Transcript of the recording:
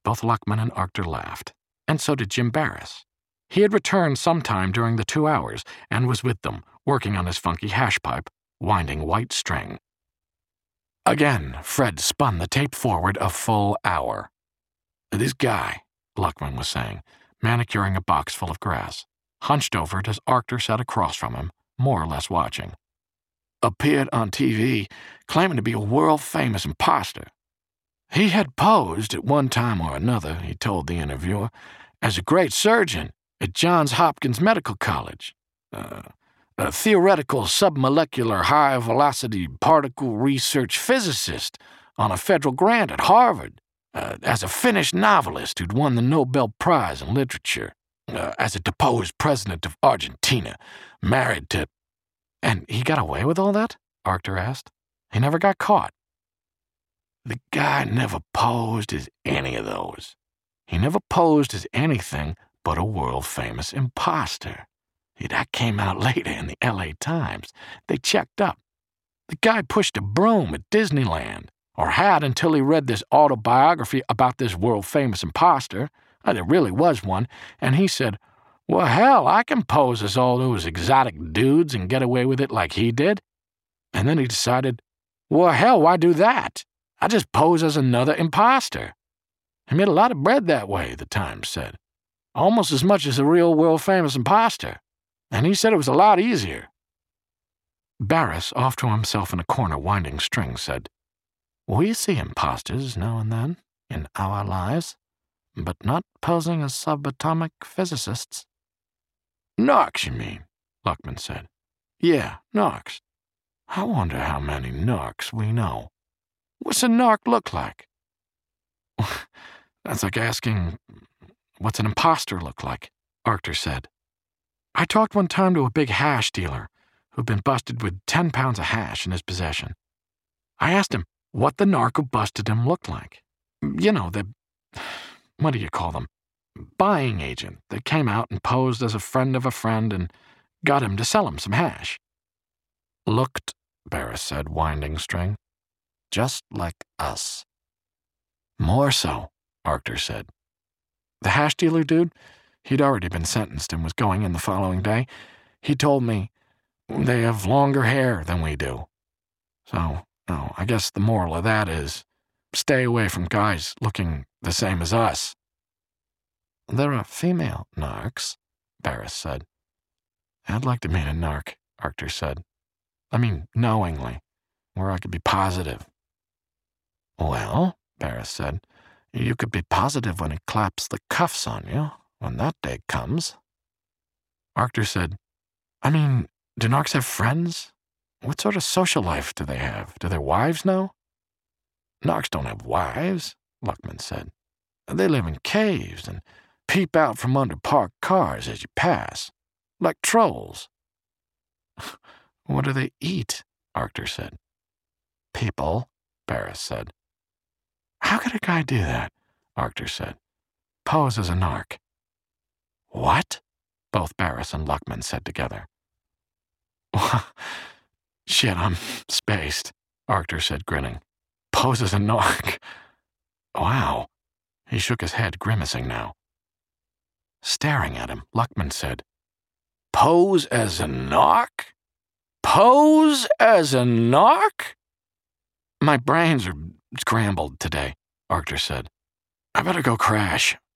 Both Luckman and Arctur laughed, and so did Jim Barris. He had returned sometime during the 2 hours and was with them, working on his funky hash pipe, winding white string. Again, Fred spun the tape forward a full hour. "This guy," Luckman was saying, manicuring a box full of grass, hunched over it as Arctur sat across from him, more or less watching, "appeared on TV claiming to be a world-famous imposter. He had posed at one time or another, he told the interviewer, as a great surgeon at Johns Hopkins Medical College, a theoretical submolecular high-velocity particle research physicist on a federal grant at Harvard, as a Finnish novelist who'd won the Nobel Prize in Literature, as a deposed president of Argentina, married to—" "And he got away with all that?" Arctur asked. "He never got caught." "The guy never posed as any of those. He never posed as anything but a world-famous imposter. That came out later in the L.A. Times. They checked up. The guy pushed a broom at Disneyland, or had until he read this autobiography about this world-famous imposter. There really was one, and he said, 'Well, hell, I can pose as all those exotic dudes and get away with it like he did.' And then he decided, 'Well, hell, why do that? I just pose as another imposter.' He made a lot of bread that way," the Times said. "Almost as much as a real world-famous imposter. And he said it was a lot easier." Barris, off to himself in a corner winding strings, said, "We see imposters now and then in our lives, but not posing as subatomic physicists." "Narcs, you mean?" Luckman said. "Yeah, narcs. I wonder how many narcs we know. What's a narc look like?" "That's like asking, what's an imposter look like?" Arctur said. "I talked one time to a big hash dealer who'd been busted with 10 pounds of hash in his possession. I asked him what the narc who busted him looked like. You know, what do you call them? Buying agent that came out and posed as a friend of a friend and got him to sell him some hash." "Looked," Barris said, winding string, "just like us." "More so," Arctur said. "The hash dealer dude, he'd already been sentenced and was going in the following day. He told me they have longer hair than we do. So, I guess the moral of that is, stay away from guys looking the same as us." "There are female narcs," Barris said. "I'd like to meet a narc," Arctur said. "I mean, knowingly, where I could be positive." "Well," Barris said, "you could be positive when he claps the cuffs on you, when that day comes." Arctur said, "I mean, do narcs have friends? What sort of social life do they have? Do their wives know?" "Narcs don't have wives," Luckman said. "They live in caves and peep out from under parked cars as you pass, like trolls." "What do they eat?" Arctur said. "People," Barris said. "How could a guy do that?" Arctur said. "Pose as a narc." "What?" both Barris and Luckman said together. "Shit, I'm spaced," Arctur said, grinning. "Pose as a narc. Wow." He shook his head, grimacing now. Staring at him, Luckman said, "Pose as a narc? Pose as a narc?" "My brains are scrambled today," Arctur said. "I better go crash."